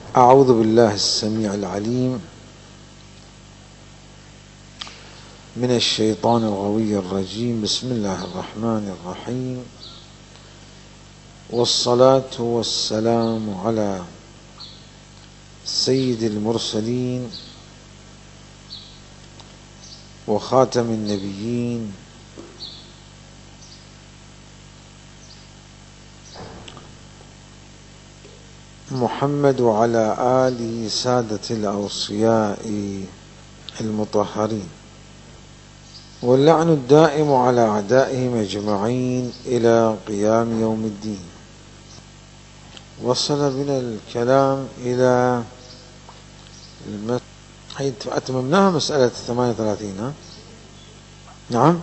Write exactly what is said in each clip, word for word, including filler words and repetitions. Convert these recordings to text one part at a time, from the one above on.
أعوذ بالله السميع العليم من الشيطان الغوي الرجيم. بسم الله الرحمن الرحيم، والصلاة والسلام على سيد المرسلين وخاتم النبيين محمد وعلى آله سادة الأوصياء المطهرين، واللعن الدائم على أعدائهم أجمعين إلى قيام يوم الدين. وصل بنا الكلام إلى المت... أتممناها مسألة ثمانية وثلاثين. ها؟ نعم،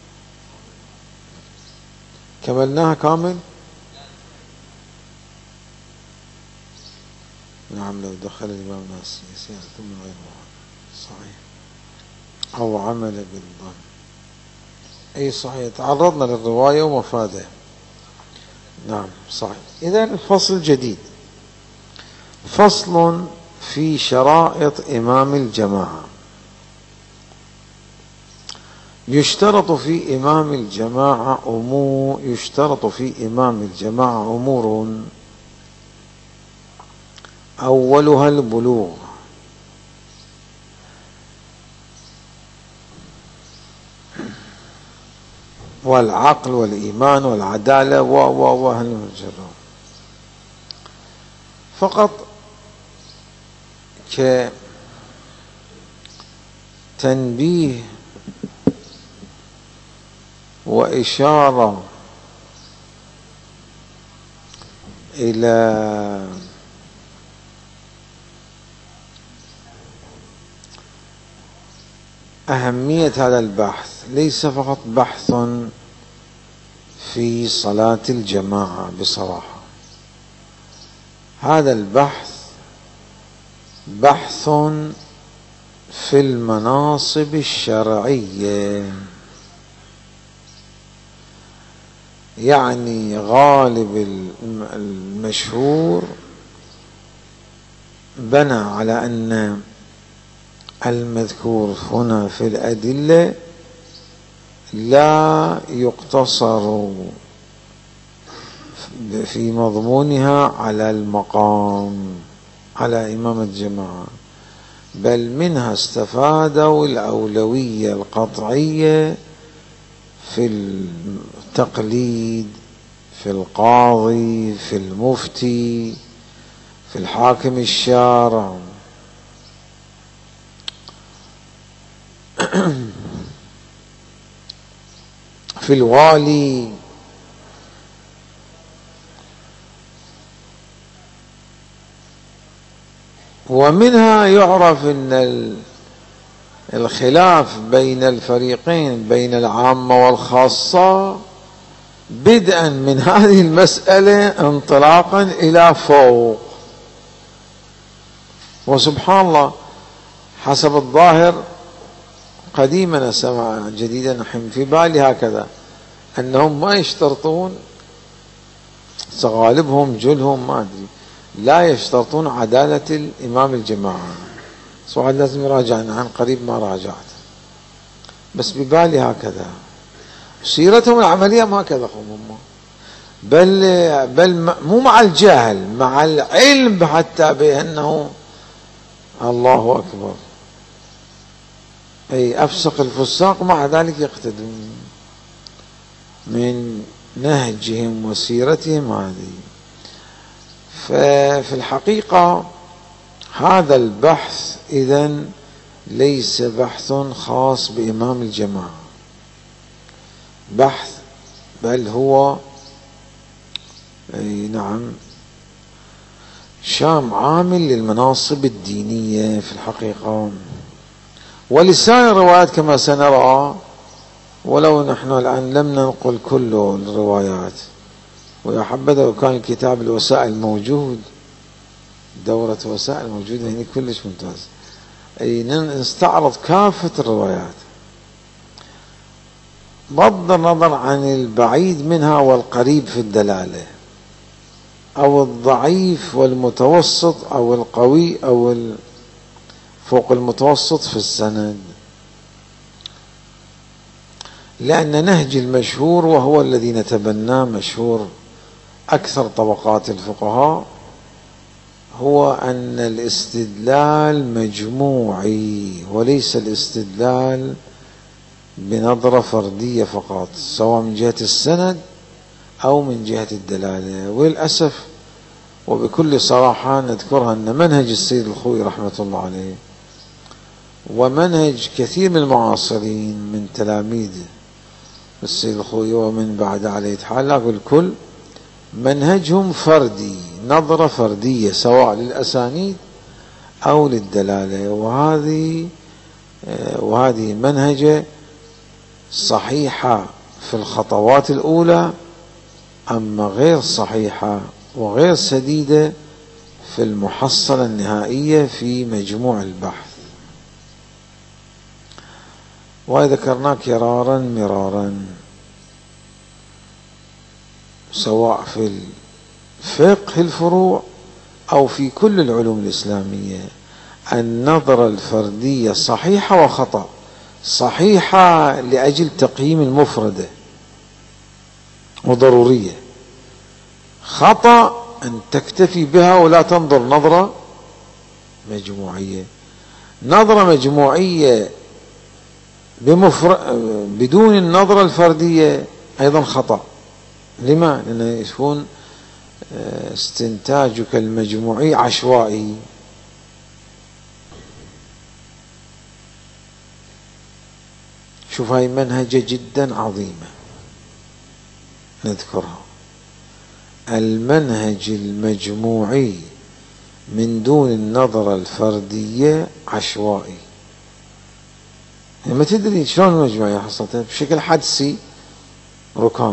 كملناها كامل. نعم، لو دخل الإمام ناس سيارة من غير موعد صحيح، أو عمل بالظن، أي صحيح، تعرضنا للرواية ومفادها. نعم صحيح. إذن الفصل جديد، فصل في شرائط إمام الجماعة. يشترط في إمام الجماعة أمور يشترط في إمام الجماعة أمور أولها البلوغ، والعقل والإيمان والعدالة و و و هالمجرد. فقط كتنبيه وإشارة إلى أهمية هذا البحث. ليس فقط بحث في صلاة الجماعة، بصراحة هذا البحث بحث في المناصب الشرعية. يعني غالب المشهور بنى على أن المذكور هنا في الأدلة لا يقتصر في مضمونها على المقام، على إمام الجماعة، بل منها استفادوا الأولوية القطعية في التقليد، في القاضي، في المفتي، في الحاكم الشارع، في الوالي. ومنها يعرف أن الخلاف بين الفريقين بين العامة والخاصة بدءا من هذه المسألة انطلاقا إلى فوق. وسبحان الله، حسب الظاهر قديما سمع جديدا نحن في بالي هكذا، أنهم ما يشترطون، غالبهم جلهم ما أدري، لا يشترطون عدالة الإمام الجماعة. سؤال لازم يراجعنا، عن قريب ما راجعت، بس ببالي هكذا. سيرتهم العملية ما كذا هم، بل بل مو مع الجهل، مع العلم حتى بأنه الله أكبر، أي أفسق الفساق مع ذلك يقتدون من نهجهم وسيرتهم هذه. ففي الحقيقة هذا البحث إذن ليس بحث خاص بإمام الجماعة بحث، بل هو أي نعم شام عامل للمناصب الدينية في الحقيقة. ولسان الروايات كما سنرى، ولو نحن الآن لم ننقل كل الروايات، ويا حبذا لو كان الكتاب الوسائل موجود، دورة وسائل موجودة هنا كلش ممتاز، أي نستعرض كافة الروايات بغض النظر عن البعيد منها والقريب في الدلالة. أو الضعيف والمتوسط أو القوي أو فوق المتوسط في السند، لأن نهج المشهور وهو الذي نتبناه مشهور أكثر طبقات الفقهاء هو أن الاستدلال مجموعي وليس الاستدلال بنظرة فردية فقط، سواء من جهة السند أو من جهة الدلالة. وللأسف وبكل صراحة نذكرها أن منهج السيد الخوئي رحمة الله عليه ومنهج كثير من المعاصرين من تلاميذ السيد الخوئي ومن بعد عليه حال الكل منهجهم فردي، نظرة فردية سواء للأسانيد أو للدلالة، وهذه وهذه منهجة صحيحة في الخطوات الأولى، أما غير صحيحة وغير سديدة في المحصلة النهائية في مجموع البحث. وذكرناه كرارا مرارا سواء في الفقه الفروع أو في كل العلوم الإسلامية، النظرة الفردية صحيحة وخطأ. صحيحة لأجل تقييم المفردة وضرورية، خطأ أن تكتفي بها ولا تنظر نظرة مجموعية. نظرة مجموعية بمفر... بدون النظرة الفردية أيضا خطأ. لما؟ لأنه يكون استنتاجك المجموعي عشوائي. شوف هاي منهجة جدا عظيمة نذكرها، المنهج المجموعي من دون النظرة الفردية عشوائي. ما تدري شلون المجموعية حصلتها بشكل حدسي ركامي.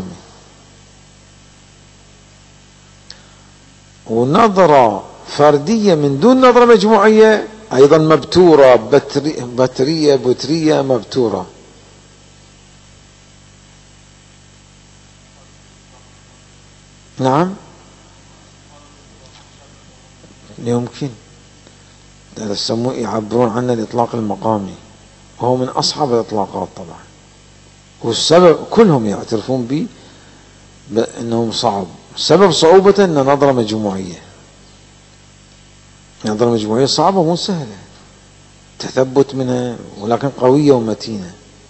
ونظرة فردية من دون نظرة مجموعية أيضا مبتورة، بتري بترية بترية مبتورة. نعم يمكن يسموه يعبرون عنه الإطلاق المقامي، وهو من أصعب الإطلاقات طبعا، والسبب كلهم يعترفون به بأنه صعب. سبب صعوبته أنه نظرة مجموعية. نظرة مجموعية صعبة مو سهلة تثبت منها، ولكن قوية ومتينة.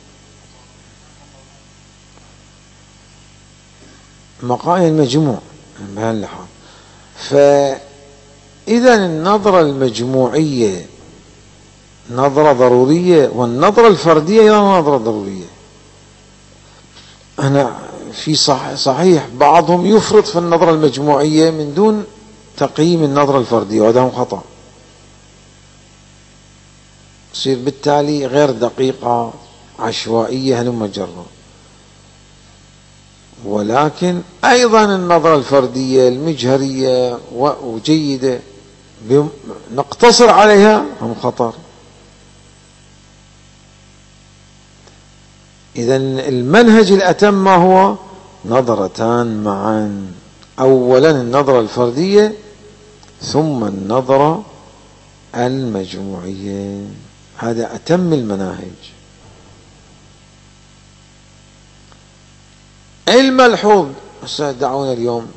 مقايا المجموع بهاللحاظ. فإذا النظرة المجموعية نظرة ضرورية، والنظرة الفردية أيضا نظرة ضرورية. أنا في صح صحيح بعضهم يفرط في النظرة المجموعية من دون تقييم النظرة الفردية، وهذا خطأ. تصير بالتالي غير دقيقة، عشوائية هلم جرة. ولكن أيضا النظرة الفردية المجهرية وجيدة نقتصر عليها هم خطر. إذا المنهج الأتم ما هو؟ نظرتان معا، أولا النظرة الفردية ثم النظرة المجموعية. هذا أتم المناهج. الملحوظ دعونا اليوم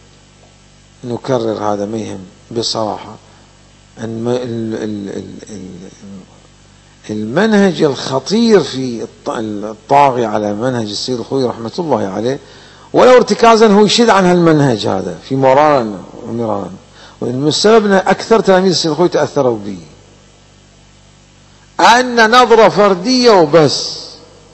نكرر هذا ما يهم بصراحة، المنهج الخطير في الطاغي على منهج السيد الخوئي رحمة الله عليه، ولو ارتكازا هو يشد عن هالمنهج هذا في مرارا ومرارا، والسبب أن أكثر تلاميذ السيد الخوئي تأثروا به، أن نظرة فردية وبس،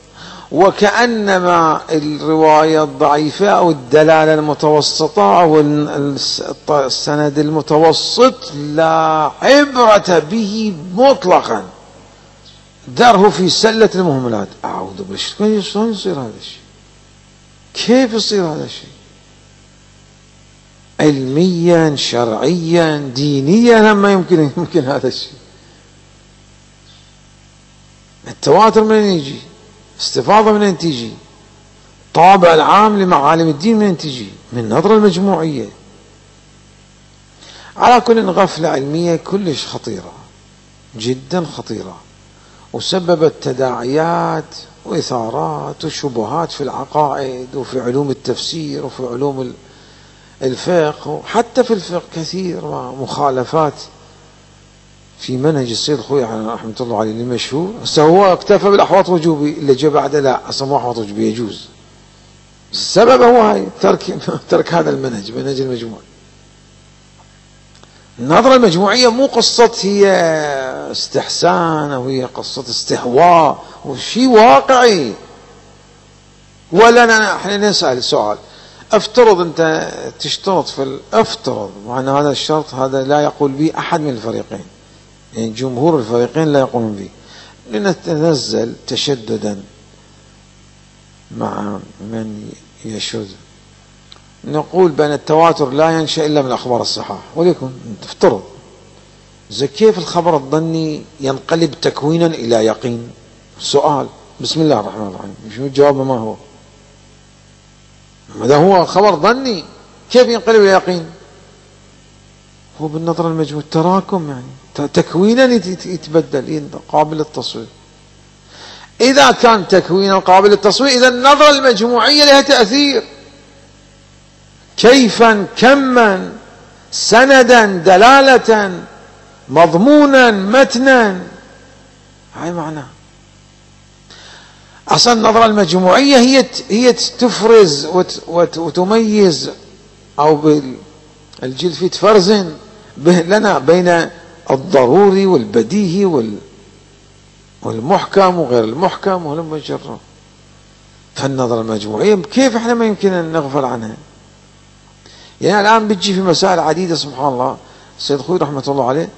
وكأنما الرواية الضعيفة أو الدلالة المتوسطة أو السند المتوسط لا عبرة به مطلقا، دره في سلة المهملات. أعوذ بالله، شلون يصير هذا الشيء؟ كيف يصير هذا الشيء؟ علميا شرعيا دينيا ما يمكن يمكن هذا الشيء. التواتر من يجي؟ استفاضة من تيجي؟ طابع العام لمعالم الدين من تيجي؟ من النظرة المجموعية. على كل غفلة علمية كلش خطيرة، جدا خطيرة، وسببت تداعيات وإثارات وشبهات في العقائد وفي علوم التفسير وفي علوم الفقه، وحتى في الفقه كثير مخالفات في منهج السيد الخوئي رحمة الله عليه المشهور. هسه هو اكتفى بالأحواط وجوبي، اللي جاء بعده لا، أصلا مو أحواط وجوبي يجوز. السبب هو هاي ترك ترك هذا المنهج، منهج المجموع. النظرة المجموعية مو قصة هي استحسان أو هي قصة استهواء، وشي واقعي. ولا احنا نسأل سؤال، افترض انت تشترط في افترض، وعن هذا الشرط هذا لا يقول به احد من الفريقين، يعني جمهور الفريقين لا يقولون به، لنتنزل تشددا مع من يشذ، نقول بأن التواتر لا ينشأ إلا من الأخبار الصحاح. وليكن تفترض، زي كيف الخبر الظني ينقلب تكوينا إلى يقين؟ سؤال، بسم الله الرحمن الرحيم، شو الجواب؟ ما هو ماذا هو خبر ظني كيف ينقلب إلى يقين؟ هو بالنظرة المجموعية تراكم، يعني تكوينا يتبدل، قابل للتصوير. إذا كان تكوينا قابل للتصوير، إذا النظرة المجموعية لها تأثير، كيفا، كما، سندا، دلالة، مضمونا، متنا. هاي معناه أصلا النظرة المجموعية هي هي تفرز وتميز، أو بالجلفي تفرزن لنا بين الضروري والبديهي والمحكم وغير المحكم ولما يجرب. فالنظرة المجموعية كيف احنا ما يمكن أن نغفل عنها؟ يعني الآن بتجي في مسائل عديدة سبحان الله، السيد خوي رحمة الله عليه،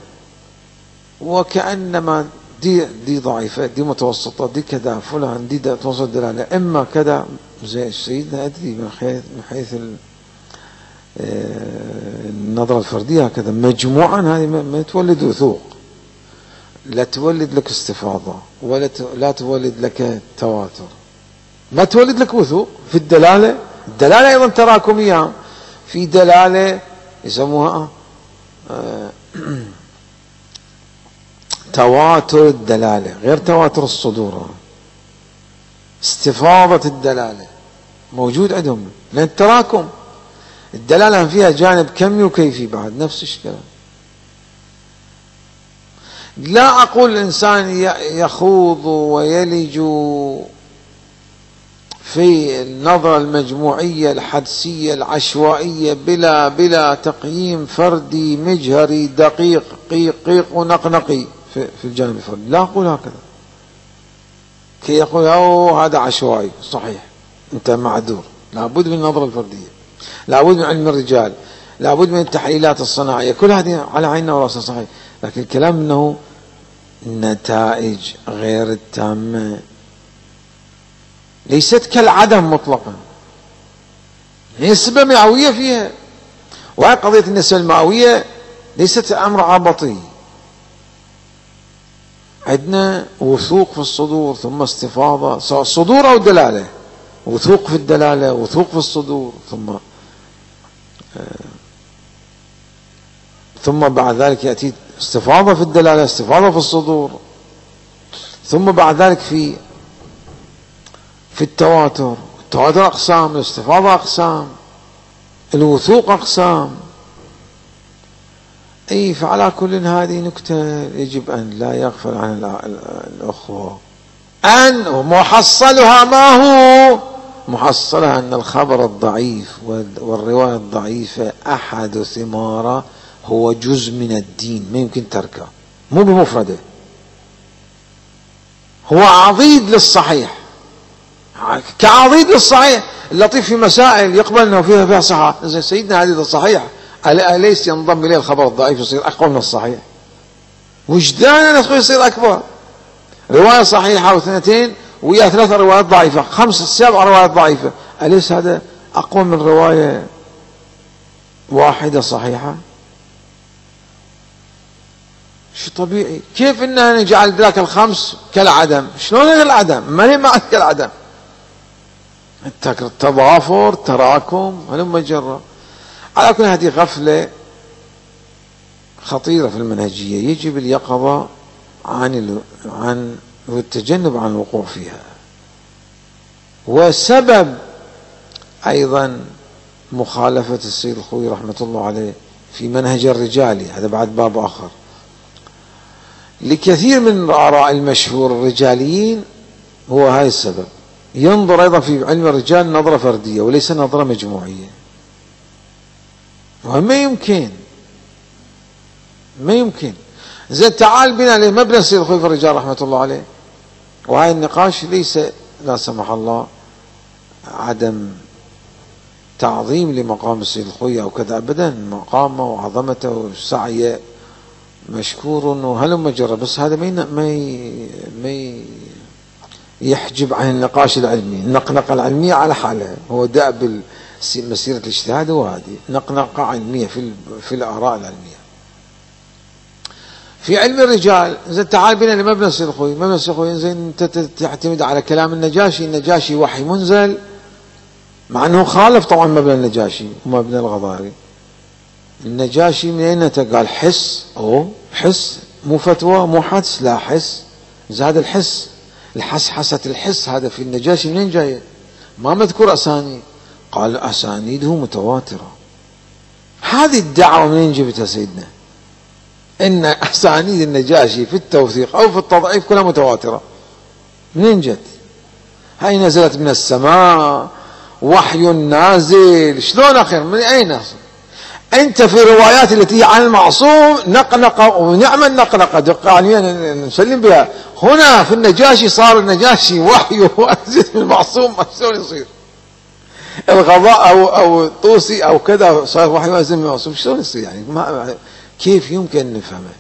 وكأنما دي دي ضعيفة، دي متوسطة، دي كذا، فلان دي توسط دلالة، إما كذا زي سيدنا أدري من حيث من حيث النظرة الفردية هكذا. مجموعا هذه ما تولد وثوق، لا تولد لك استفاضة، ولا لا تولد لك تواتر، ما تولد لك وثوق. في الدلالة، الدلالة أيضا تراكمية، في دلالة يسموها آه تواتر الدلالة غير تواتر الصدور، استفاضة الدلالة موجود عندهم، لأن التراكم الدلالة فيها جانب كمي وكيفي بعد نفس الكلام. لا أقول الإنسان يخوض ويلج في النظرة المجموعية الحدسية العشوائية بلا بلا تقييم فردي مجهري دقيق قيق قيق ونقنقي في, في الجانب الفردي، لا أقول هكذا كي يقول أوه هذا عشوائي. صحيح، أنت معذور، لابد من النظرة الفردية، لابد من علم الرجال، لابد من التحليلات الصناعية، كل هذه على عيننا وراسنا صحيح، لكن الكلام أنه النتائج غير التامة ليست كالعدم مطلقا، هي نسبة مئوية فيها. وهي قضية النسبة المئوية ليست أمر عبطي، عندنا وثوق في الصدور ثم استفاضة، سواء صدور أو دلالة، وثوق في الدلالة وثوق في الصدور، ثم ثم بعد ذلك يأتي استفاضة في الدلالة، استفاضة في الصدور، ثم بعد ذلك في في التواتر. التواتر أقسام، الاستفاضة أقسام، الوثوق أقسام. أي فعلى كل هذه نكتة يجب أن لا يغفل عن الأخوة، أن محصلها ما هو؟ محصلها أن الخبر الضعيف والرواية الضعيفة أحد ثماره، هو جزء من الدين ما يمكن تركه، مو بمفرده، هو عضيد للصحيح، كعضيد للصحيح. اللطيف في مسائل يقبل أنه فيها فيها صحة، زي سيدنا عديد الصحيح أليس ينضم إليه الخبر الضعيف يصير أقوى من الصحيح؟ وجدانا يصير أكبر. رواية صحيحة واثنتين ويا ثلاثة روايات ضعيفة، خمسة سبع روايات ضعيفة، أليس هذا أقوى من رواية واحدة صحيحة؟ شو طبيعي؟ كيف إننا نجعل ذاك الخمس كالعدم؟ شلون العدم؟ ما هي معنى كالعدم؟ التضافر، تراكم، هلما جرى. على كل هذه غفلة خطيرة في المنهجية، يجب اليقظة عن عن والتجنب عن الوقوع فيها. وسبب أيضا مخالفة السيد الخوئي رحمة الله عليه في منهج الرجالي، هذا بعد باب آخر، لكثير من الآراء المشهور الرجاليين هو هاي السبب. ينظر أيضا في علم الرجال نظرة فردية وليس نظرة مجموعية، وما يمكن ما يمكن زين تعال بنا لمبنى السيد الخوئي في الرجال رحمة الله عليه. وهاي النقاش ليس لا سمح الله عدم تعظيم لمقام السيد الخوئي أو كذا أبدا، مقامه وعظمته وسعيه مشكور وهلم جرى، بس هذا ما ما يحجب عن النقاش العلمي. النقنقة العلمية على حالها، هو دأب مسيرة الاجتهاد، وهذه نقنقة علمية في في الآراء العلمية. في علم الرجال زين تعال بنا لمبنى السيد الخوئي. مبنى السيد الخوئي زين انت تعتمد على كلام النجاشي، النجاشي وحي منزل، مع انه خالف طبعا مبنى النجاشي ومبنى الغضاري. النجاشي من اين انت؟ قال حس، او حس مو فتوى مو حدس، لا حس، زاد الحس الحسحسة الحس، هذا في النجاشي منين جاي؟ ما مذكور اسانيد، قال اسانيده متواترة. هذه الدعوة منين جبتها سيدنا؟ ان اسانيد النجاشي في التوثيق او في التضعيف كلها متواترة، منين جت؟ هاي نزلت من السماء، وحي نازل، شلون اخير؟ من اين اصلا؟ انت في روايات التي عن المعصوم نقنقه، ونعم النقنقه دقه علميا نسلم بها. هنا في النجاشي صار النجاشي وحي وانزل من المعصوم، شلون يصير؟ الغضاء او او طوسي او كذا صار وحي وانزل من المعصوم، شلون يصير يعني؟ ما كيف يمكن ان نفهمه؟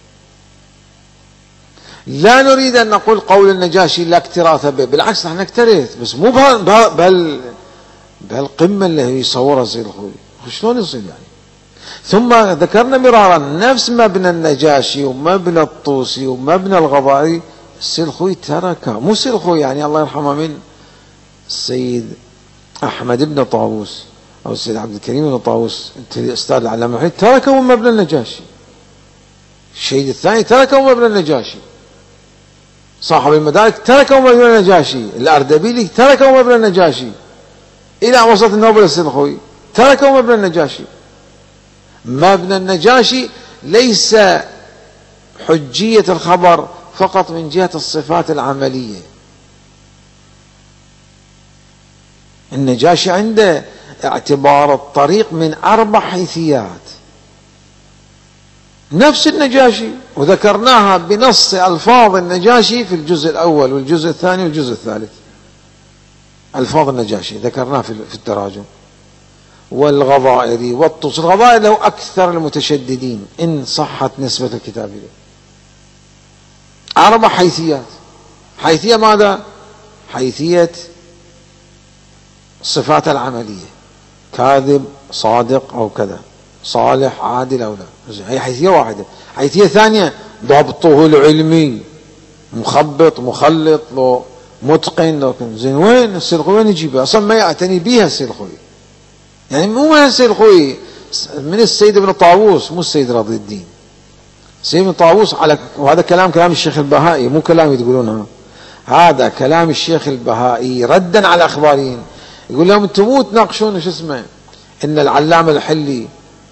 لا نريد ان نقول قول النجاشي لا اكتراث به، بالعكس نحن نكترث، بس مو بهال بهالقمه اللي هي يصورها السيد الخوئي، شلون يصير يعني؟ ثم ذكرنا مرارا نفس مبنى النجاشي ومبنى الطوسي ومبنى الغضاري السيد الخوئي تركه، مو السيد الخوئي يعني الله يرحمه، من السيد احمد بن طاووس او السيد عبد الكريم بن طاووس الاستاذ العلامه الحين تركه من مبنى النجاشي. الشهيد الثاني تركه من مبنى النجاشي، صاحب المدارك تركه من مبنى النجاشي، الاردبيلي تركه من مبنى النجاشي، الى وصلت النوبل السيد الخوئي تركه من مبنى النجاشي. مبنى النجاشي ليس حجية الخبر فقط من جهة الصفات العملية، النجاشي عنده اعتبار الطريق من أربع حيثيات، نفس النجاشي، وذكرناها بنص ألفاظ النجاشي في الجزء الأول والجزء الثاني والجزء الثالث. ألفاظ النجاشي ذكرناها في التراجم. والغضائري والطوس، الغضائري له أكثر المتشددين إن صحت نسبة الكتاب إليه. أربع حيثيات. حيثية ماذا؟ حيثية الصفات العملية، كاذب صادق أو كذا، صالح عادل أو لا، هي حيثية واحدة. حيثية ثانية ضبطه العلمي، مخبط مخلط لو متقن لو كان زين. وين السيد الخوئي وين يجيبها؟ أصلا ما يعتني بها السيد الخوئي، يعني مو من السيد الخوئي، من السيد ابن طاووس، مو السيد رضي الدين. السيد ابن طاووس على، وهذا كلام كلام الشيخ البهائي، مو كلام تقولونه، هذا كلام الشيخ البهائي ردا على الأخباريين. يقول لهم انتم مو تناقشون شو اسمه ان العلامة الحلي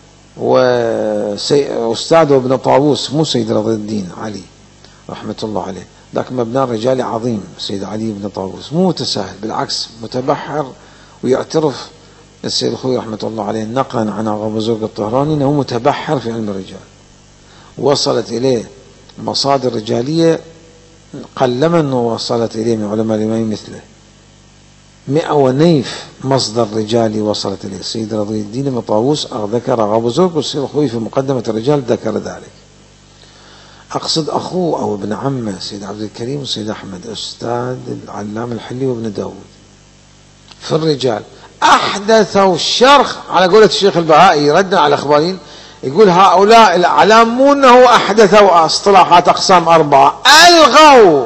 واستاذه ابن طاووس مو سيد رضي الدين علي رحمة الله عليه، ذاك مبنى رجالي عظيم سيد علي بن طاووس، مو متساهل، بالعكس متبحر، ويعترف السيد الخوئي رحمة الله عليه نقلا عن أبو زرق الطهراني أنه متبحر في علم الرجال، وصلت إليه مصادر رجالية قلما أنه وصلت إليه من علماء الإمام مثله، مئة ونيف مصدر رجالي وصلت إليه. السيد رضي الدين بن طاووس ذكر أبو زرق، والسيد الخوئي في مقدمة الرجال ذكر ذلك. أقصد أخوه أو ابن عمه سيد عبد الكريم والسيد أحمد أستاذ العلامة الحلي وابن داود في الرجال، أحدثوا الشرخ على قولة الشيخ البهائي ردا على الأخباريين. يقول هؤلاء الأعلام مو أنه أحدثوا اصطلاحات أقسام أربعة، ألغوا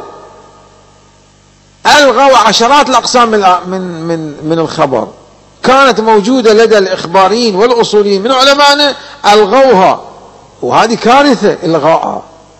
ألغوا عشرات الأقسام من من من الخبر كانت موجودة لدى الإخباريين والأصوليين من علمائنا، ألغوها وهذه كارثة إلغاءها.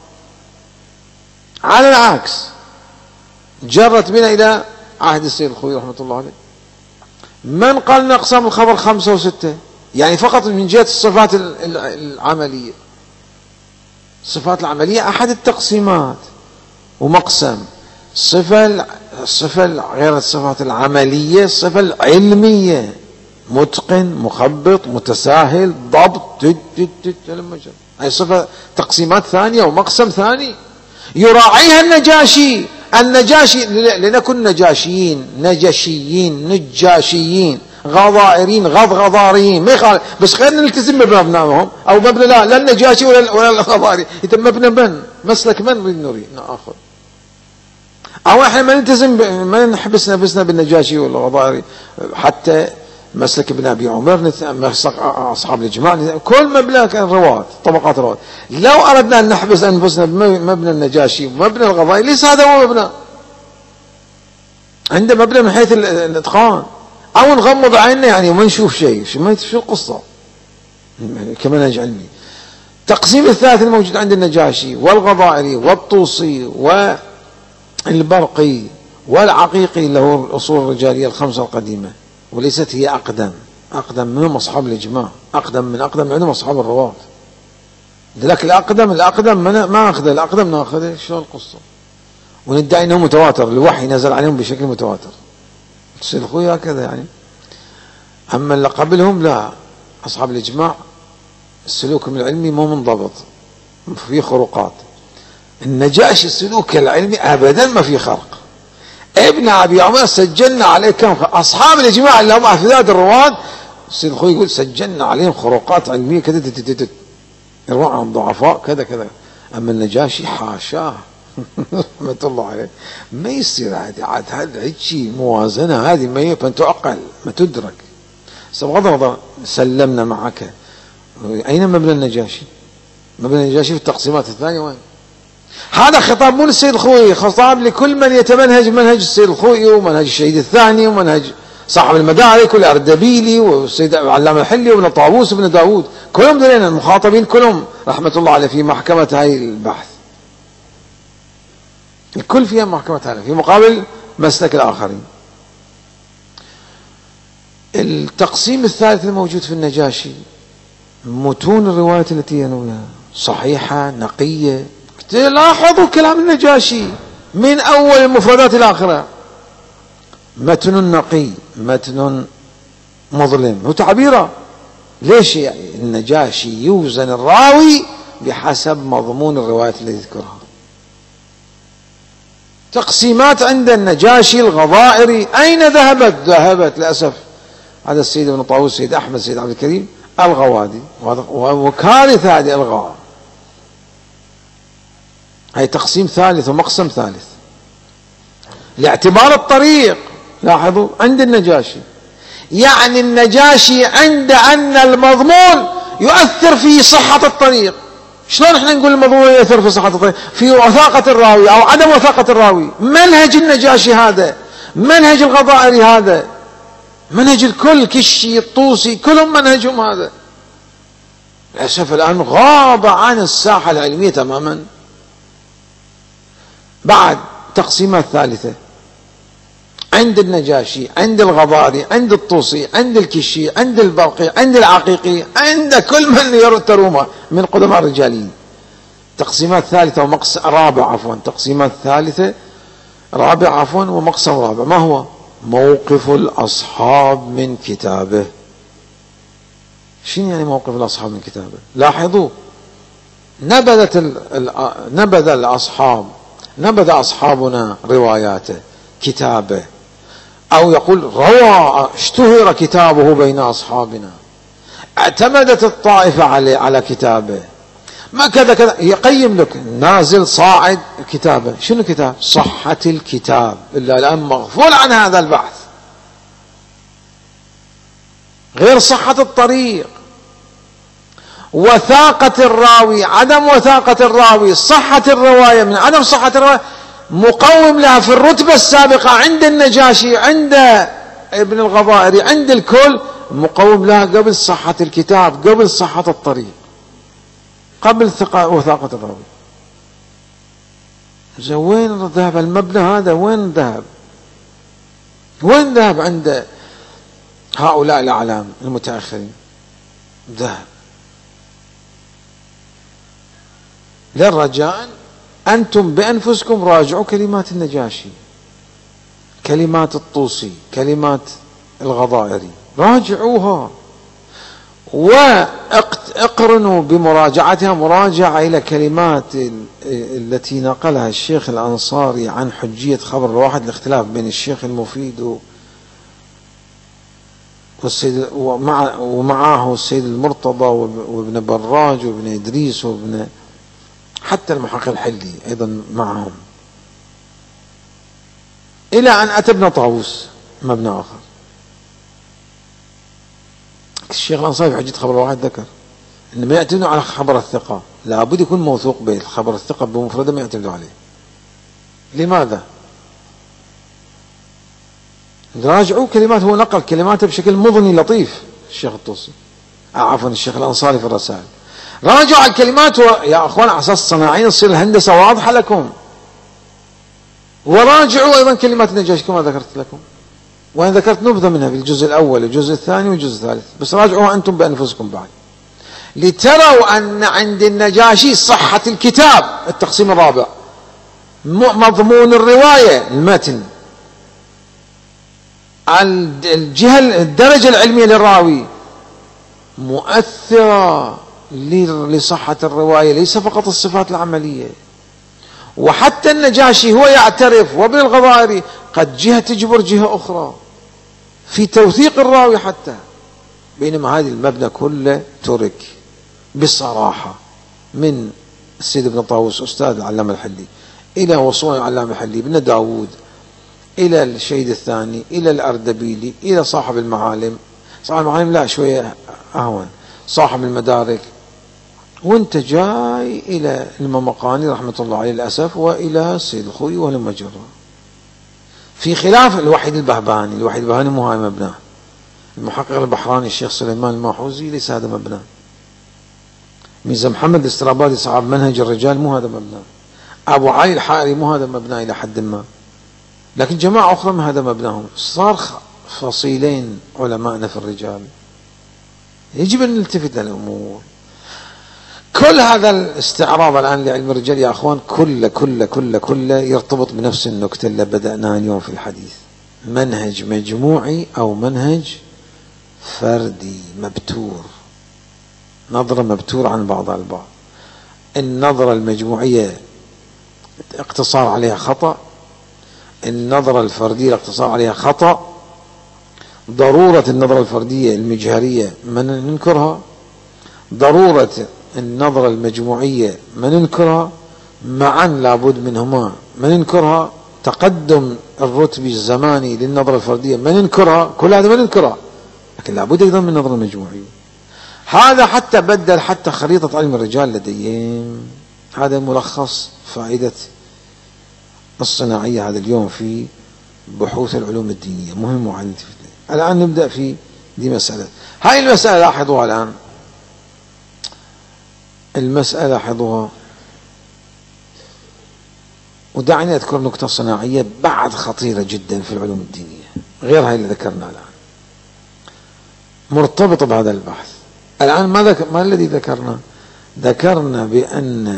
على العكس جرت بنا إلى عهد السيد الخوئي رحمة الله عليه. من قال أن أقسام الخبر خمسة وستة؟ يعني فقط من جهة الصفات العملية. الصفات العملية أحد التقسيمات ومقسم. الصفة الصفة غير الصفات العملية، الصفة العلمية، متقن، مخبط، متساهل، ضبط، تد تد تد هاي صفة تقسيمات ثانية ومقسم ثاني يراعيها النجاشي. النجاشي لنكن نجاشيين، نجاشيين، نجاشيين، غضائرين، غضغضاريين، ما يخالف، بس خلينا نلتزم بمبناهم او مبنى لا لا النجاشي ولا ولا الغضائري، يتم مبنى من مسلك من نريد نريد ناخذ، او احنا ما نلتزم ما نحبس نفسنا بالنجاشي والغضائري، حتى مسلك ابن ابي عمر، مسلك اصحاب الاجماع، كل مبنى كان رواه طبقات رواه. لو اردنا ان نحبس انفسنا بمبنى النجاشي ومبنى الغضائري ليس هذا هو مبنى، عنده مبنى من حيث الاتقان، او نغمض عيننا يعني وما نشوف شيء، شو شو القصه كمنهج علمي. التقسيم الثالث الموجود عند النجاشي والغضائري والطوسي والبرقي والعقيقي اللي هو الاصول الرجاليه الخمسه القديمه، وليست هي اقدم، اقدم منهم اصحاب الاجماع، اقدم من اقدم عندهم اصحاب الرواه. لكن الاقدم الاقدم ما اخذه، الاقدم ناخذه، شو القصه؟ وندعي انه متواتر، الوحي نزل عليهم بشكل متواتر. السيد الخوئي هكذا يعني. اما اللي قبلهم لا، اصحاب الاجماع السلوك العلمي مو منضبط، في خروقات. النجاشي السلوك العلمي ابدا ما في خرق. ابن ابي عمر سجلنا عليه كم اصحاب الاجماع اللي هم احفاد الرواد، السيد الخوئي يقول سجلنا عليهم خروقات علميه كذا يروى عن ضعفاء كذا كذا. اما النجاشي حاشاه رحمة الله عليه، ما يصير عادي عاد هذا هيك موازنة، هذه ما يمكن تعقل ما تدرك. بغض النظر سلمنا معك، أين مبنى النجاشي؟ مبنى النجاشي في التقسيمات الثانية وين؟ هذا خطاب مو للسيد الخوئي، خطاب لكل من يتمنهج منهج السيد الخوئي ومنهج الشهيد الثاني ومنهج صاحب المدارك والأردبيلي والسيد علامة الحلي وابن طاووس وابن داود، كلهم دلين المخاطبين كلهم رحمة الله عليه في محكمة هاي البحث. الكل فيها محكمة هذا في مقابل مسلك الآخرين. التقسيم الثالث الموجود في النجاشي متون الرواية التي ينويها صحيحة نقية. لاحظوا كلام النجاشي من أول المفردات إلى آخرها، متن نقي، متن مظلم، هو تعبيره. ليش يعني النجاشي يوزن الراوي بحسب مضمون الرواية التي يذكرها. تقسيمات عند النجاشي الغضائري أين ذهبت؟ ذهبت للأسف هذا السيد ابن طاووس، السيد أحمد، السيد عبد الكريم الغوادي، وكارثة هذه الغاء. هي تقسيم ثالث ومقسم ثالث لاعتبار الطريق. لاحظوا عند النجاشي، يعني النجاشي عند أن المضمون يؤثر في صحة الطريق. شلون احنا نقول المضمون يؤثر في صحة الطريق؟ في وثاقة الراوي او عدم وثاقة الراوي. منهج النجاشي هذا، منهج الغضائري هذا، منهج الكل، كشي الطوسي كلهم منهجهم هذا. للأسف الآن غاب عن الساحة العلمية تماما. بعد تقسيمات ثالثة عند النجاشي، عند الغضائري، عند الطوسي، عند الكشي، عند البرقي، عند العقيقي، عند كل من ترومه من قدماء الرجاليين. تقسيمات ثالثة ومقسم رابع عفوا تقسيمات ثالثة رابع عفوا ومقسم رابع. ما هو؟ موقف الأصحاب من كتابه. شنو يعني موقف الأصحاب من كتابه؟ لاحظوا نبذت ال... نبذ الأصحاب نبذ أصحابنا رواياته كتابه، أو يقول روى اشتهر كتابه بين أصحابنا، اعتمدت الطائفة على على كتابه، ما كذا كذا، يقيم لك نازل صاعد كتابه. شنو كتاب؟ صحة الكتاب، إلا الآن مغفول عن هذا البحث. غير صحة الطريق، وثاقة الراوي، عدم وثاقة الراوي، صحة الرواية من عدم صحة الرواية، مقوم لها في الرتبة السابقة عند النجاشي، عند ابن الغضائري، عند الكل، مقوم لها قبل صحة الكتاب، قبل صحة الطريق. قبل ثقة وثاقة الراوي. زين وين ذهب المبنى هذا؟ وين ذهب؟ وين ذهب عند هؤلاء الأعلام المتأخرين؟ ذهب. للرجاء أنتم بأنفسكم راجعوا كلمات النجاشي، كلمات الطوسي، كلمات الغضائري، راجعوها واقرنوا بمراجعتها مراجعة إلى كلمات التي نقلها الشيخ الأنصاري عن حجية خبر الواحد، الاختلاف بين الشيخ المفيد والسيد ومع ومعه السيد المرتضى وابن براج وابن إدريس وابن حتى المحقق الحلي أيضا معهم، إلى أن أتى ابن طاووس مبنى آخر. الشيخ الأنصاري في حجية خبر الواحد ذكر إن ما يعتمدوا على خبر الثقة، لابد يكون موثوق به، الخبر الثقة بمفرده ما يعتمدوا عليه. لماذا؟ راجعوا كلمات، هو نقل كلماته بشكل مضني لطيف الشيخ الطوسي، عفوا الشيخ الأنصاري في الرسائل، راجعوا الكلمات و... يا أخوان على أساس صناعيين تصير الهندسة واضحة لكم، وراجعوا أيضا كلمات النجاشي كما ذكرت لكم، وأنا ذكرت نبذة منها في الجزء الأول والجزء الثاني والجزء الثالث، بس راجعوها أنتم بأنفسكم بعد لتروا أن عند النجاشي صحة الكتاب. التقسيم الرابع مضمون الرواية، المتن، الجهة الدرجة العلمية للراوي مؤثرة لصحة الرواية، ليس فقط الصفات العملية. وحتى النجاشي هو يعترف وابن الغضائري قد جهة تجبر جهة أخرى في توثيق الراوي حتى، بينما هذه المبنى كله ترك بصراحة من السيد ابن طاووس أستاذ العلامة الحلي إلى وصول العلامة الحلي ابن داود إلى الشهيد الثاني إلى الأردبيلي إلى صاحب المعالم، صاحب المعالم لا شوية أهون، صاحب المدارك، وانت جاي إلى الممقاني رحمة الله عليه للأسف وإلى السيد الخوي ولما جرى، في خلاف الوحيد البهباني. الوحيد البهباني مو هاي مبناه، المحقق البحراني الشيخ سليمان الماحوزي ليس هذا مبناه، ميزة محمد الاسترابادي صاحب منهج الرجال مو هذا مبناه، أبو علي الحائري مو هذا مبناه إلى حد ما، لكن جماعة أخرى ما هذا مبناهم. صار فصيلين علماءنا في الرجال، يجب أن نلتفت للأمور. كل هذا الاستعراض الآن لعلم الرجال يا أخوان كله كله كله كله يرتبط بنفس النكتة اللي بدأناها اليوم في الحديث، منهج مجموعي أو منهج فردي مبتور، نظرة مبتور عن بعضها البعض. النظرة المجموعية اقتصار عليها خطأ، النظرة الفردية الاقتصار عليها خطأ، ضرورة النظرة الفردية المجهرية ما ننكرها، ضرورة النظرة المجموعية ما ننكرها، معا لابد منهما ما ننكرها، تقدم الرتبي الزماني للنظرة الفردية ما ننكرها، كل هذا ما ننكرها، لكن لابد أيضا من النظرة المجموعية. هذا حتى بدل حتى خريطة علم الرجال لديهم. هذا ملخص فائدة الصناعية هذا اليوم في بحوث العلوم الدينية، مهم وعلم. الآن نبدأ في دي مسألة، هاي المسألة لاحظوها الآن، المسألة لاحظوها، ودعني أذكر نقطة صناعية بعد خطيرة جدا في العلوم الدينية غير هاي اللي ذكرنا الآن، مرتبطة بهذا البحث. الآن ما, ذك... ما الذي ذكرنا؟ ذكرنا بأن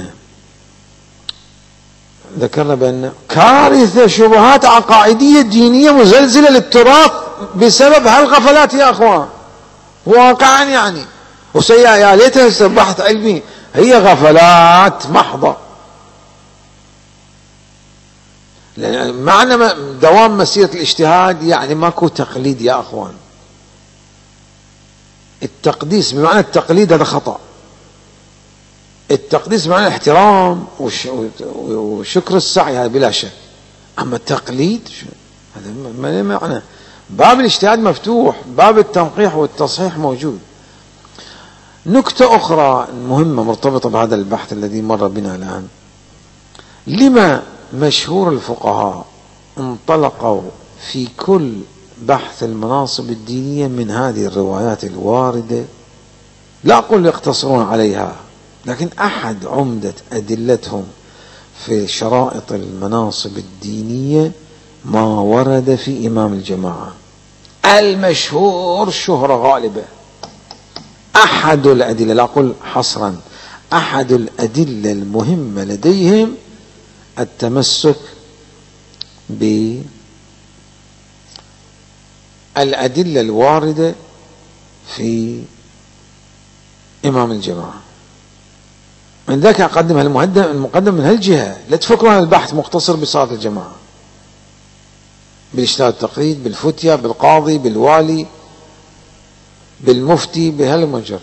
ذكرنا بأن كارثة شبهات عقائدية دينية مزلزلة للتراث بسبب هالغفلات يا أخوان، واقعا يعني، وسيا يا ليتها بحث علمي، هي غفلات محضة. معنى دوام مسيرة الاجتهاد يعني ماكو تقليد يا أخوان، التقديس بمعنى التقليد هذا خطأ، التقديس بمعنى الاحترام وشكر السعي هذا بلا شك، أما التقليد هذا ما معنى. باب الاجتهاد مفتوح، باب التنقيح والتصحيح موجود. نكتة أخرى مهمة مرتبطة بهذا البحث الذي مر بنا الآن، لما مشهور الفقهاء انطلقوا في كل بحث المناصب الدينية من هذه الروايات الواردة، لا أقول يقتصرون عليها لكن أحد عمدة أدلتهم في شرائط المناصب الدينية ما ورد في إمام الجماعة المشهور شهرة غالبة. أحد الأدلة، لا أقول حصرا، أحد الأدلة المهمة لديهم التمسك بالأدلة الواردة في إمام الجماعة. من ذاك أقدم المقدم من هالجهة، لا تفكرون البحث مقتصر بصلاة الجماعة، بالاجتهاد التقليد، بالفتية، بالقاضي، بالوالي، بالمفتي، بهالمجرة.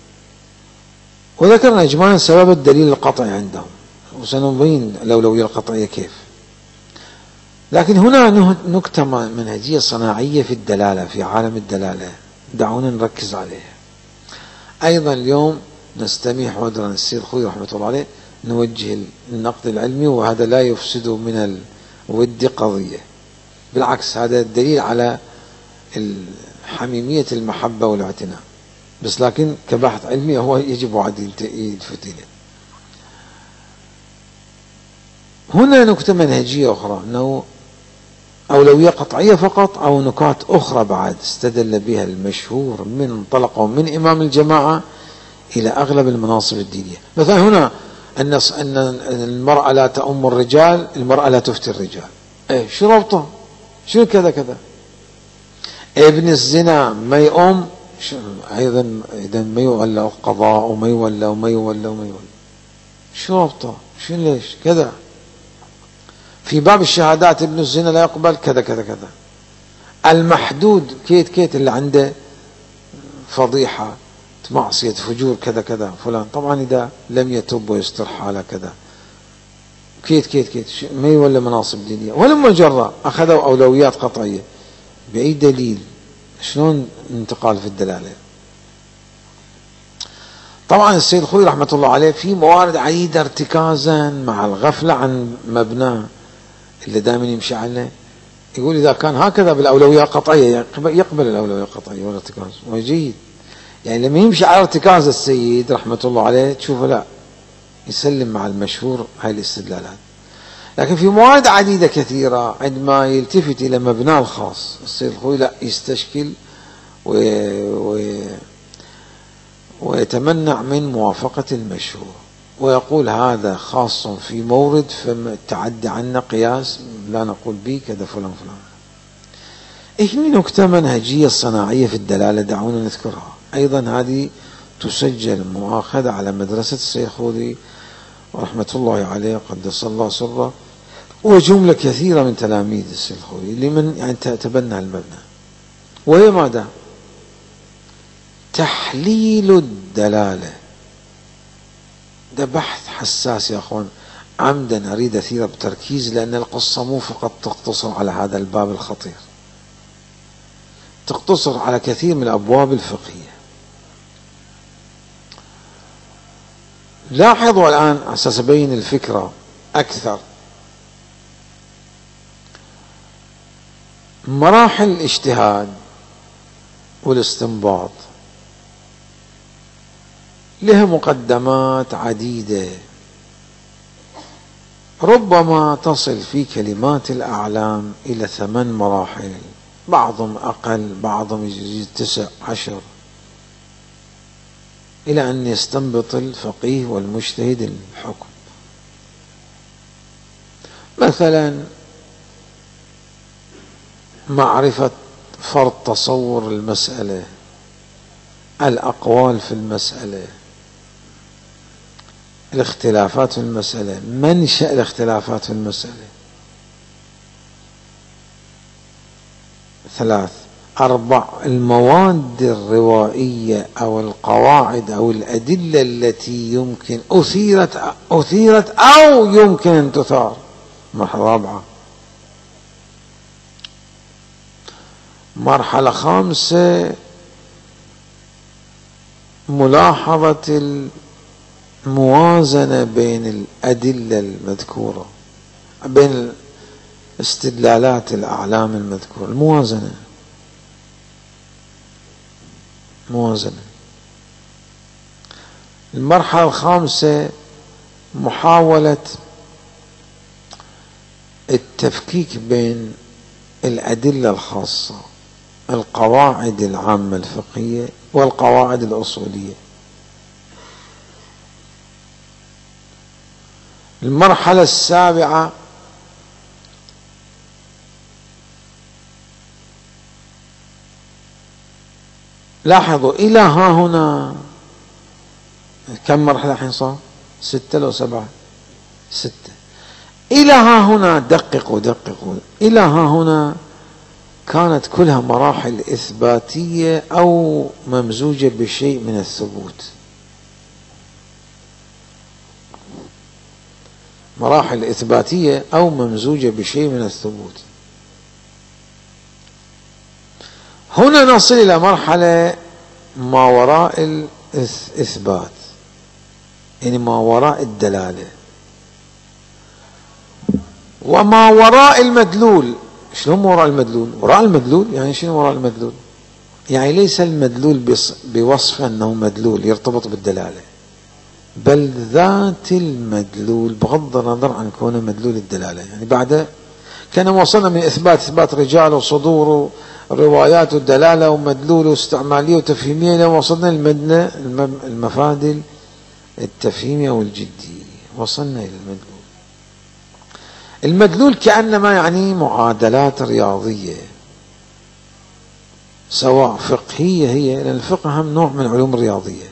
وذكرنا إجمالا سبب الدليل القطعي عندهم، وسنبين الأولوية القطعية كيف. لكن هنا نكتة منهجية صناعية في الدلالة، في عالم الدلالة، دعونا نركز عليها. أيضا اليوم نستميح عذرا السيد الخوي رحمة الله عليه نوجه النقد العلمي، وهذا لا يفسد من الود قضية، بالعكس هذا الدليل على حميمية المحبة والاعتناء، بس لكن كبحث علمي هو يجب عدل يلفت إليه. هنا نكتة منهجية أخرى، أنه أولوية قطعية فقط أو نكات أخرى بعد استدل بها المشهور من انطلقوا من إمام الجماعة إلى أغلب المناصب الدينية. مثلا هنا أن المرأة لا تؤم الرجال، المرأة لا تفتي الرجال. إيه شو ربطه؟ شو كذا كذا؟ ابن الزنا ما يؤم، أيضا إذا ما يولى القضاء وما يولى وما يولى وما يولى. شو ربطه؟ شو ليش كذا؟ في باب الشهادات ابن الزنا لا يقبل كذا كذا كذا. المحدود كيت كيت اللي عنده فضيحة معصية فجور كذا كذا فلان، طبعا إذا لم يتوب ويستر حاله كذا كيت كيت كيت ما يولى مناصب دينية. ولما جرى أخذوا أولويات قطعية بأي دليل؟ شلون انتقال في الدلالة؟ طبعا السيد الخوي رحمة الله عليه في موارد عديدة ارتكازا مع الغفلة عن مبناه اللي دائما يمشي عليه، يقول إذا كان هكذا بالأولوية القطعية يقبل الأولوية القطعية والارتكاز وجيد. يعني لما يمشي على ارتكاز السيد رحمة الله عليه تشوفه لا يسلم مع المشهور هاي الاستدلالات. لكن في موارد عديدة كثيرة عندما يلتفت إلى مبناه الخاص السيد الخوي لا يستشكل و... و... ويتمنع من موافقة المشهور ويقول هذا خاص في مورد فالتعدي عنا قياس لا نقول به كذا فلان فلان. هي نكتة منهجية صناعية في الدلالة دعونا نذكرها أيضا، هذه تسجل مؤاخذة على مدرسة السيد الخوي رحمة الله عليه قدس الله سره وجملة كثيرة من تلاميذ السيد الخوي لمن يعني تبنى المبنى. وهي ماذا؟ تحليل الدلالة. ده بحث حساس يا أخوان، عمدا أريد أثير بتركيز لأن القصة مو فقط تقتصر على هذا الباب الخطير، تقتصر على كثير من الأبواب الفقهية. لاحظوا الآن على أساس أبين الفكرة أكثر، مراحل الاجتهاد والاستنباط لها مقدمات عديدة ربما تصل في كلمات الأعلام إلى ثمان مراحل، بعضهم أقل بعضهم يزيد تسع عشر، إلى أن يستنبط الفقيه والمجتهد الحكم. مثلا معرفة فرض تصور المسألة، الأقوال في المسألة، الاختلافات في المسألة، منشأ الاختلافات في المسألة. ثلاث أربع المواد الروائية أو القواعد أو الأدلة التي يمكن أثيرت أثيرت أو يمكن أن تثار. مرحلة رابعة. مرحلة خامسة ملاحظة الموازنة بين الأدلة المذكورة بين استدلالات الأعلام المذكورة، الموازنة موازنة. المرحلة الخامسة محاولة التفكيك بين الأدلة الخاصة، القواعد العامة الفقهية والقواعد الأصولية. المرحلة السابعة لاحظوا إلى ها هنا كم مرحلة الحين صار؟ ستة لو سبعة؟ ستة. إلى ها هنا دققوا دققوا إلى ها هنا كانت كلها مراحل إثباتية أو ممزوجة بشيء من الثبوت، مراحل إثباتية أو ممزوجة بشيء من الثبوت. هنا نصل إلى مرحلة ما وراء الإثبات، يعني ما وراء الدلالة وما وراء المدلول. شلون وراء المدلول؟ وراء المدلول يعني شنو وراء المدلول؟ يعني ليس المدلول بوصف أنه مدلول يرتبط بالدلالة، بل ذات المدلول بغض النظر عن كونه مدلول الدلالة. يعني بعد كان وصلنا من إثبات إثبات رجال وصدور روايات والدلالة ومدلول واستعمالية وتفهيمية، لو وصلنا المدنة المفادل التفهيمية والجدية، وصلنا إلى المدلول. المدلول كأنما يعني معادلات رياضية سواء فقهية هي، لأن الفقه هم نوع من العلوم الرياضية.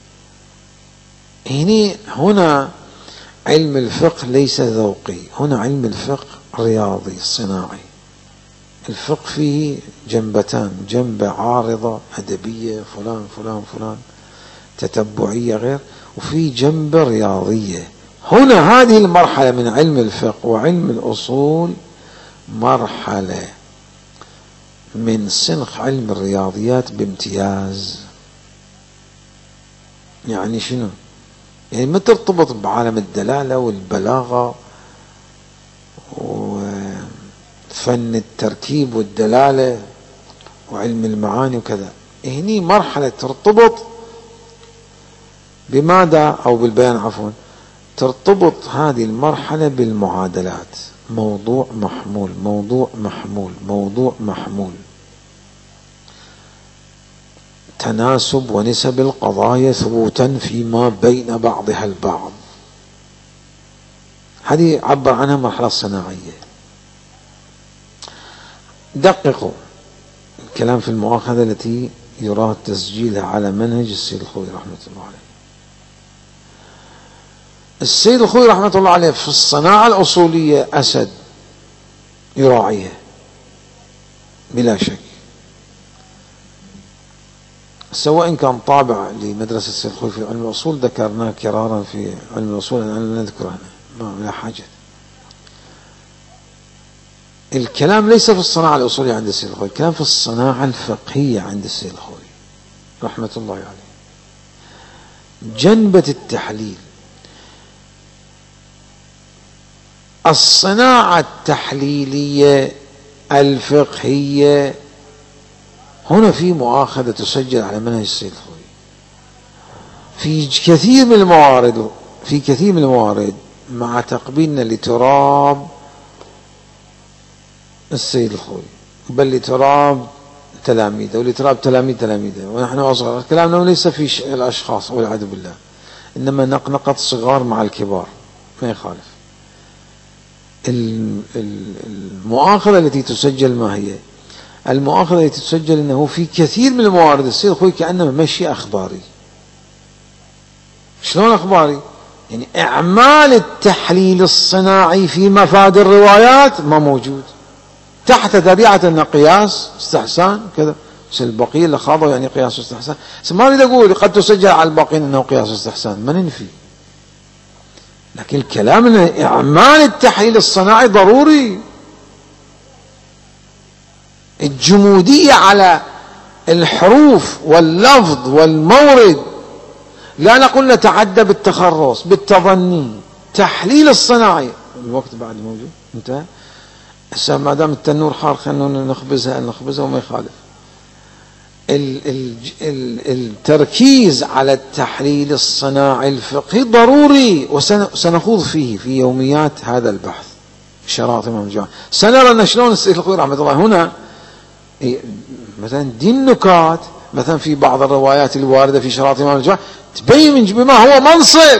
هنا هنا علم الفقه ليس ذوقي، هنا علم الفقه رياضي صناعي. الفقه فيه جنبتان، جنبة عارضة أدبية فلان فلان فلان تتبعية غير، وفي جنبة رياضية. هنا هذه المرحلة من علم الفقه وعلم الأصول مرحلة من سنخ علم الرياضيات بامتياز. يعني شنو؟ يعني ما ترتبط بعالم الدلالة والبلاغة وفن التركيب والدلالة وعلم المعاني وكذا. هني مرحلة ترتبط بماذا؟ أو بالبيان عفوا. ترتبط هذه المرحلة بالمعادلات، موضوع محمول موضوع محمول موضوع محمول، تناسب ونسب القضايا ثبوتا فيما بين بعضها البعض. هذه عبر عنها المرحلة الصناعية. دققوا الكلام في المؤاخذة التي يراد تسجيلها على منهج السيد الخوئي رحمة الله عليه. السيد الخوئي رحمة الله عليه في الصناعة الأصولية أسد يراعيها بلا شك، سواء كان طابع لمدرسة السيد الخوئي في علم الأصول ذكرناه كرارا في علم الأصول، أنا لا نذكره هنا ما لا حاجة. الكلام ليس في الصناعة الأصولية عند السيد الخوئي، الكلام في الصناعة الفقهية عند السيد الخوئي رحمة الله عليه. جنبة التحليل، الصناعة التحليلية الفقهية، هنا في مؤاخذة تسجل على منهج السيد الخوئي في كثير من الموارد، في كثير من الموارد مع تقبيلنا لتراب السيد الخوئي، بل لتراب تلاميذه ولتراب تلاميذ تلاميذه ونحن أصغر. كلامنا ليس في الأشخاص والعياذ بالله، إنما نقنقة صغار مع الكبار ما يخالف. المؤاخذة التي تسجل ما هي؟ المؤاخذة التي تسجل أنه في كثير من الموارد السيد الخوئي كأنه مشي أخباري. شلون أخباري؟ يعني إعمال التحليل الصناعي في مفاد الروايات ما موجود، تحت ذريعة أنه قياس استحسان كذا، بس البقية اللي خاضوا يعني قياس استحسان. ما أريد أقول قد تسجل على الباقين أنه قياس استحسان، ما ننفي، لكن الكلام أن إعمال التحليل الصناعي ضروري. الجمودية على الحروف واللفظ والمورد، لا نقول نتعدى بالتخرص بالتظني. تحليل الصناعي، الوقت بعد موجود انتهى هسه، ما دام التنور حار خلونا نخبزها نخبزها وما يخالف. التركيز على التحليل الصناعي الفقهي ضروري، وسنخوض فيه في يوميات هذا البحث شراط الإمام الجواد. سنرى أن شلون السيد الخوئي رحمة الله هنا مثلا دي النكات مثلا في بعض الروايات الواردة في شراط الإمام الجواد تبين بما هو منصب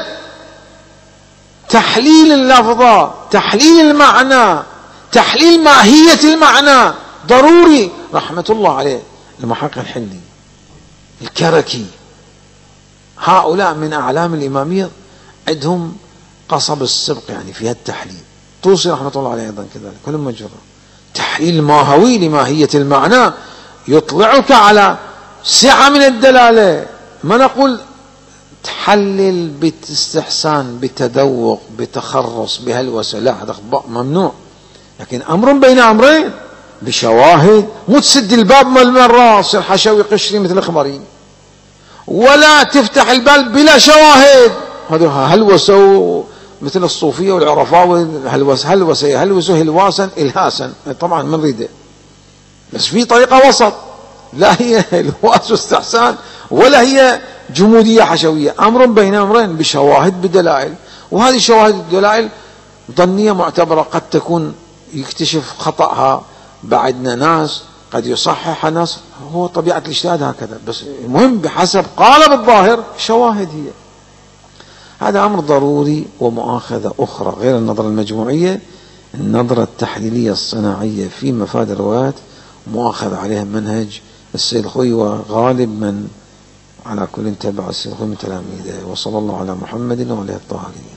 تحليل اللفظة، تحليل المعنى، تحليل ماهية المعنى ضروري. رحمة الله عليه المحقق الحلي الكركي، هؤلاء من أعلام الإمامية عندهم قصب السبق يعني في التحليل. طوسي رحمة الله عليه أيضا كذلك، كلهم مجرى تحليل ماهوي لماهية المعنى يطلعك على سعة من الدلالة. ما نقول تحلل باستحسان بتذوق بتخرص بهلوسة، لا هذا ممنوع، لكن أمر بين أمرين بشواهد، مو تسد الباب مال مرة تصير حشوي قشري مثل الخمرين، ولا تفتح الباب بلا شواهد هذا هلوسة مثل الصوفية والعرفاوي هلوسة هلوسة هلوسة هلواسا إلهاسا، طبعا ما نريده، بس في طريقة وسط لا هي هلواس واستحسان ولا هي جمودية حشوية، أمر بين أمرين بشواهد بدلائل. وهذه الشواهد الدلائل ظنية معتبرة، قد تكون يكتشف خطأها بعدنا ناس، قد يصحح ناس، هو طبيعة الاجتهاد هكذا، بس المهم بحسب قالب الظاهر شواهد هي. هذا أمر ضروري. ومؤاخذة أخرى غير النظرة المجموعية، النظرة التحليلية الصناعية في مفاد الروايات مؤاخذ عليها منهج السيد الخوئي، وغالب من على كل تبع السيد الخوئي من تلاميذه. وصلى الله على محمد وعلى آله الطاهرين.